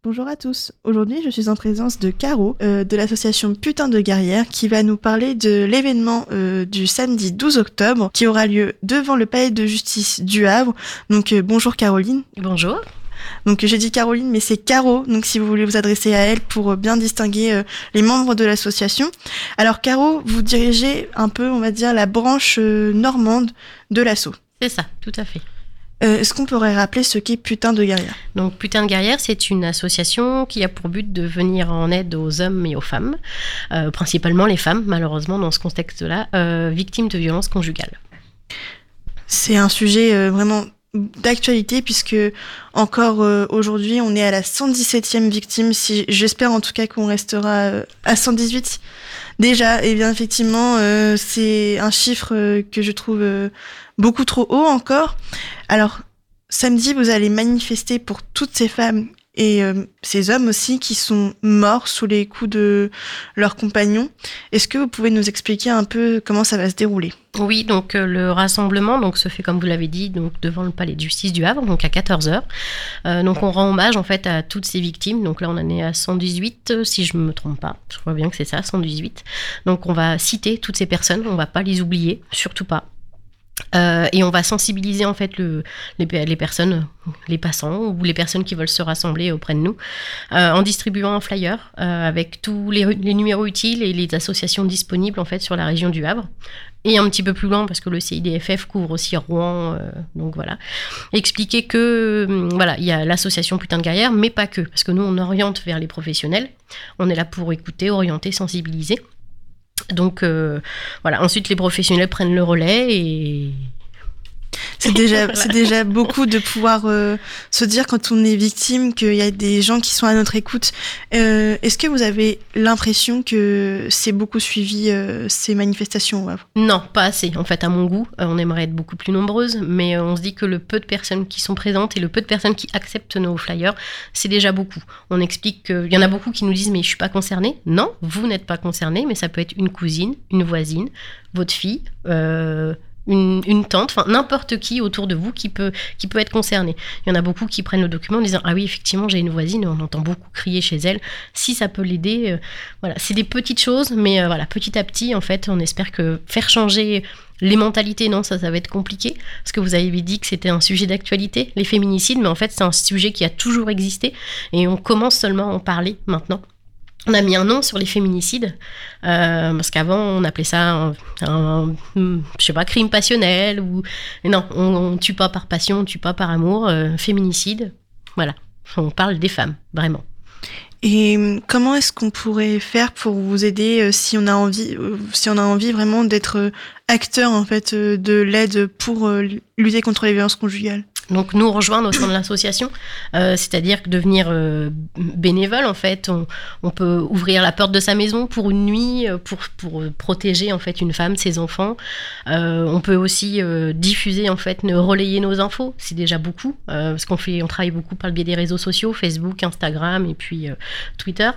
Bonjour à tous. Aujourd'hui, je suis en présence de Caro, de l'association Putain de Guerrière, qui va nous parler de l'événement du samedi 12 octobre, qui aura lieu devant le palais de justice du Havre. Donc, bonjour Caroline. Bonjour. Donc, j'ai dit Caroline, mais c'est Caro, donc si vous voulez vous adresser à elle pour bien distinguer les membres de l'association. Alors, Caro, vous dirigez un peu, on va dire, la branche normande de l'asso. C'est ça, tout à fait. Est-ce qu'on pourrait rappeler ce qu'est Putain de Guerrière ? Donc, Putain de Guerrière, c'est une association qui a pour but de venir en aide aux hommes et aux femmes, principalement les femmes, malheureusement, dans ce contexte-là, victimes de violences conjugales. C'est un sujet vraiment d'actualité, puisque encore aujourd'hui, on est à la 117e victime. J'espère en tout cas qu'on restera à 118 déjà. Et bien effectivement, c'est un chiffre que je trouve beaucoup trop haut encore. Alors, samedi, vous allez manifester pour toutes ces femmes et ces hommes aussi qui sont morts sous les coups de leurs compagnons. Est-ce que vous pouvez nous expliquer un peu comment ça va se dérouler ? Oui, donc le rassemblement se fait, comme vous l'avez dit, donc, devant le palais de justice du Havre, donc à 14h. Donc on rend hommage en fait à toutes ces victimes. Donc là, on en est à 118, si je ne me trompe pas. Je crois bien que c'est ça, 118. Donc on va citer toutes ces personnes, on ne va pas les oublier, surtout pas. Et on va sensibiliser en fait les personnes, les passants ou les personnes qui veulent se rassembler auprès de nous en distribuant un flyer avec tous les numéros utiles et les associations disponibles en fait sur la région du Havre et un petit peu plus loin parce que le CIDFF couvre aussi Rouen, donc voilà. Expliquer que voilà, il y a l'association Putain de Guerrière, mais pas que, parce que nous on oriente vers les professionnels, on est là pour écouter, orienter, sensibiliser. Donc voilà, ensuite les professionnels prennent le relais et... C'est déjà beaucoup de pouvoir se dire quand on est victime qu'il y a des gens qui sont à notre écoute. Est-ce que vous avez l'impression que c'est beaucoup suivi ces manifestations au Havre ? Non, pas assez. En fait, à mon goût, on aimerait être beaucoup plus nombreuses, mais on se dit que le peu de personnes qui sont présentes et le peu de personnes qui acceptent nos flyers, c'est déjà beaucoup. On explique qu'il y en a beaucoup qui nous disent « mais je suis pas concernée ». Non, vous n'êtes pas concernée, mais ça peut être une cousine, une voisine, votre fille... Une tante, enfin n'importe qui autour de vous qui peut être concerné. Il y en a beaucoup qui prennent le document en disant ah oui effectivement j'ai une voisine, on entend beaucoup crier chez elle, si ça peut l'aider, voilà, c'est des petites choses, mais voilà, petit à petit en fait on espère que faire changer les mentalités, non, ça va être compliqué, parce que vous avez dit que c'était un sujet d'actualité, les féminicides, mais en fait c'est un sujet qui a toujours existé et on commence seulement à en parler maintenant. On a mis un nom sur les féminicides, parce qu'avant, on appelait ça un crime passionnel, ou... Non, on tue pas par passion, on tue pas par amour, féminicide, voilà. On parle des femmes, vraiment. Et comment est-ce qu'on pourrait faire pour vous aider si on a envie vraiment d'être acteur, en fait, de l'aide pour lutter contre les violences conjugales ? Donc nous rejoindre au sein de l'association, c'est-à-dire devenir bénévole en fait. On peut ouvrir la porte de sa maison pour une nuit pour protéger en fait une femme, ses enfants. On peut aussi diffuser en fait, relayer nos infos, c'est déjà beaucoup parce on travaille beaucoup par le biais des réseaux sociaux, Facebook, Instagram et puis Twitter.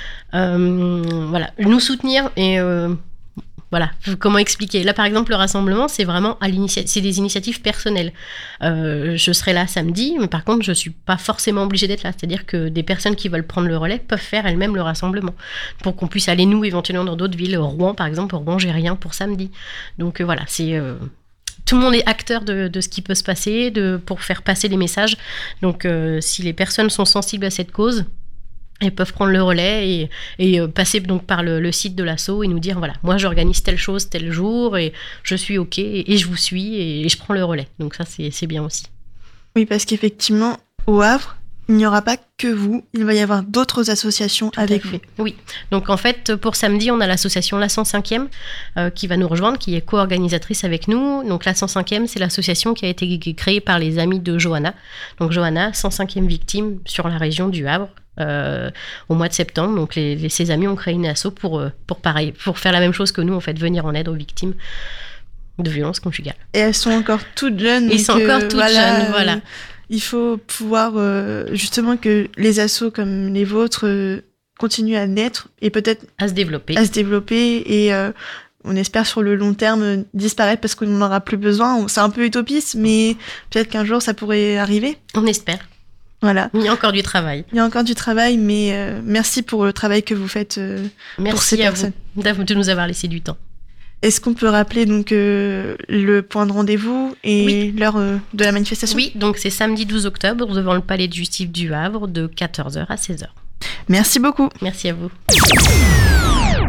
Voilà, nous soutenir et voilà, comment expliquer ? Là, par exemple, le rassemblement, c'est vraiment c'est des initiatives personnelles. Je serai là samedi, mais par contre, je ne suis pas forcément obligée d'être là. C'est-à-dire que des personnes qui veulent prendre le relais peuvent faire elles-mêmes le rassemblement pour qu'on puisse aller, nous, éventuellement, dans d'autres villes. Rouen, par exemple, Rouen, j'ai rien pour samedi. Donc, voilà, c'est... Tout le monde est acteur de ce qui peut se passer, pour faire passer les messages. Donc, si les personnes sont sensibles à cette cause... Ils peuvent prendre le relais et passer donc par le site de l'asso et nous dire voilà, moi j'organise telle chose tel jour et je suis ok et je vous suis et je prends le relais. Donc ça c'est bien aussi. Oui, parce qu'effectivement au Havre, il n'y aura pas que vous, il va y avoir d'autres associations avec vous. Oui, donc en fait pour samedi on a l'association La 105e qui va nous rejoindre, qui est co-organisatrice avec nous. Donc la 105e c'est l'association qui a été créée par les amis de Johanna. Donc Johanna, 105e victime sur la région du Havre. Au mois de septembre, donc ses amis ont créé une asso pour faire la même chose que nous en fait, venir en aide aux victimes de violences conjugales. Et elles sont encore toutes jeunes. Ils sont encore toutes jeunes, voilà. Il faut pouvoir justement que les assos comme les vôtres continuent à naître et peut-être à se développer et on espère sur le long terme disparaître parce qu'on n'en aura plus besoin. C'est un peu utopiste, mais peut-être qu'un jour ça pourrait arriver. On espère. Voilà. Il y a encore du travail. Il y a encore du travail, mais merci pour le travail que vous faites pour ces personnes. Merci à vous de nous avoir laissé du temps. Est-ce qu'on peut rappeler donc le point de rendez-vous et l'heure de la manifestation ? Oui, donc c'est samedi 12 octobre devant le Palais de Justice du Havre de 14h à 16h. Merci beaucoup. Merci à vous.